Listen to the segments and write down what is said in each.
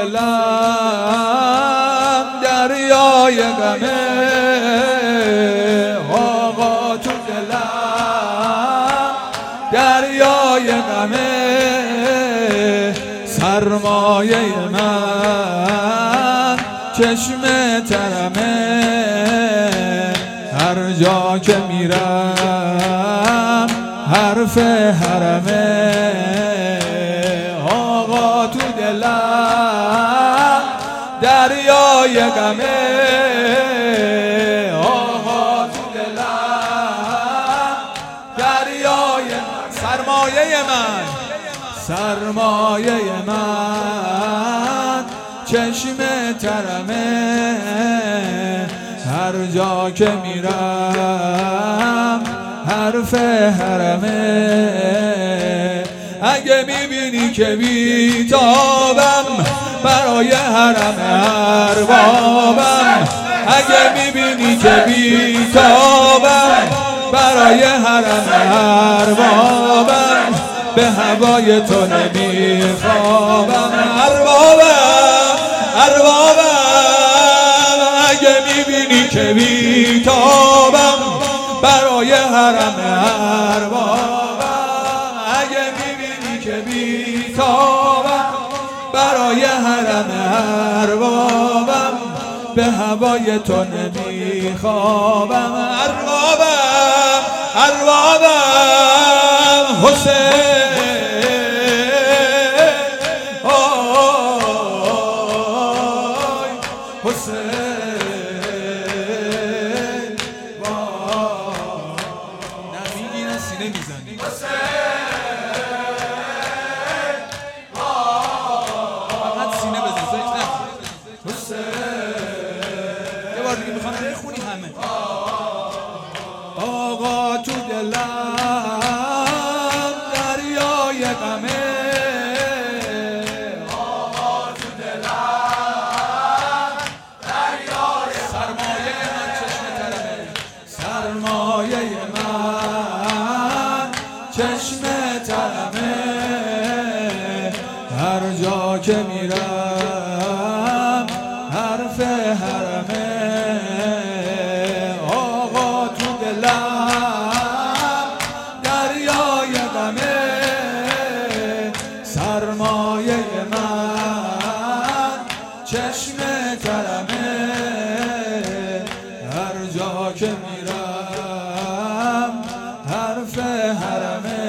دلم دریای غمه، آقا تو دلم دریای غمه، سرمایه من چشم ترمه، هر جا که میرم حرف حرمه، آقا تو دلم دریای غمه، آقا تو دلم دریای سرمایه من، سرمایه من چشم ترمه، هر جا که میرم حرف حرمه، اگه میبینی که بیتابم برای حرم اربابم، اگه میبینی که بیتابم برای حرم اربابم، به هوای تو نمیخوابم اربابم، اربابم، اگه میبینی که بیتابم برای حرم اربابم، اگه میبینی که بیتابم برای حرم اربابم، به هوای تو نمیخوابم اربابم، اربابم حسین آقا تو دلم دریای غمه، آقا تو دلم دریای سرمایه من چشم ترمه، سرمایه من چشم ترمه، هر جا که میرم حرف حرمه، سرمایه من چشم ترمه، هر جا که میرم حرف حرمه،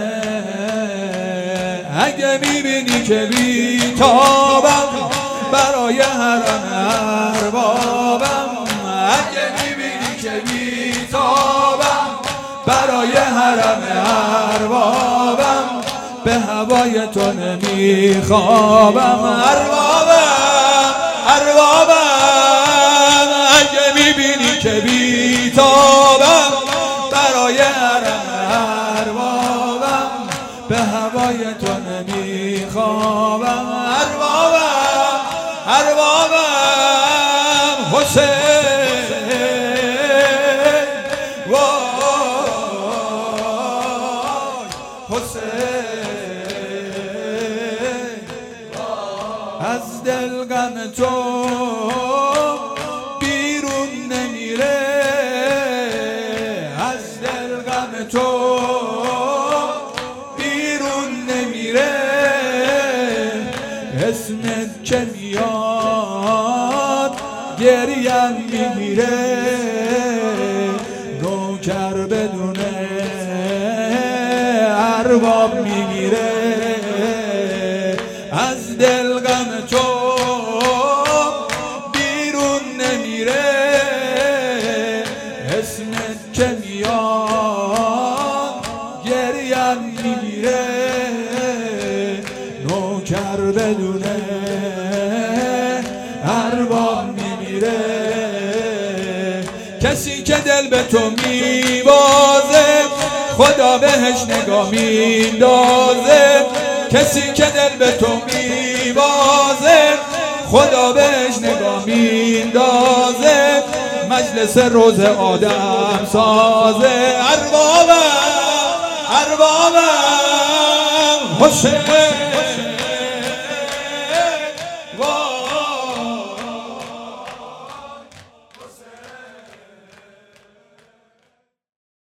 اگه میبینی که بیتابم برای حرم اربابم، اگه میبینی که بیتابم برای حرم اربابم، به هوای تو نمیخوابم اربابم، اربابم، اگه میبینی که بیتابم برای حرم اربابم، به هوای تو نمیخوابم اربابم، اربابم حسین از دل غم تو بیرون نمیره، از دل غم تو بیرون نمیره، اسمت که میاد گریم میگیره، نوکر بدون ارباب میگیره، از دل غم تو بیرون نمیره، اسمت که میاد گریم میگیره، نوکر بدون ارباب میمیره، کسی که دل به تو میبازه خدا بهش نگاه میندازه، کسی که دل به تو میبازه خدا بهش نگاه میندازه، مجلس روز آدم سازه اربابم، اربابم حسین